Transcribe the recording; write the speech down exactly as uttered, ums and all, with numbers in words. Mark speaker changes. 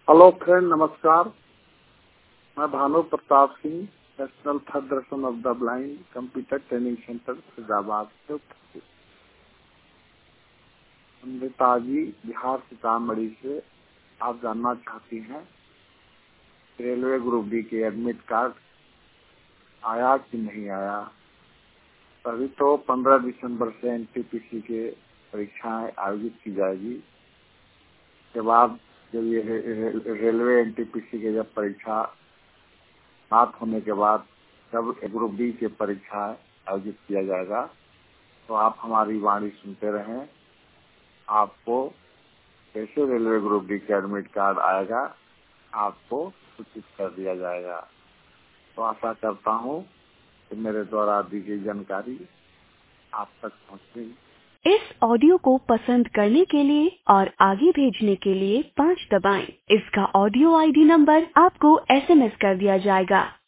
Speaker 1: Hello friend, नमस्कार। मैं Bhanu Pratap Singh, national federation of the blind computer training centre Faizabad से उपस्थित। अमृता जी, बिहार सीतामढ़ी से आप जानना चाहती हैं रेलवे ग्रुप डी के एडमिट कार्ड आया कि नहीं आया। तभी तो पंद्रह दिसंबर से एनटीपीसी के परीक्षाएं आयोजित की जाएगी। के बाद जब ये रे, रे, रेलवे एनटीपीसी के जब परीक्षा बात होने के बाद जब ग्रुप डी के परीक्षा आयोजित किया जाएगा तो आप हमारी वाणी सुनते रहें। आपको कैसे रेलवे ग्रुप डी का एडमिट कार्ड आएगा आपको सूचित कर दिया जाएगा। तो आशा करता हूँ कि मेरे द्वारा दी गई जानकारी आप तक पहुँचेगी।
Speaker 2: इस ऑडियो को पसंद करने के लिए और आगे भेजने के लिए पाँच दबाएं। इसका ऑडियो आईडी नंबर आपको एसएमएस कर दिया जाएगा।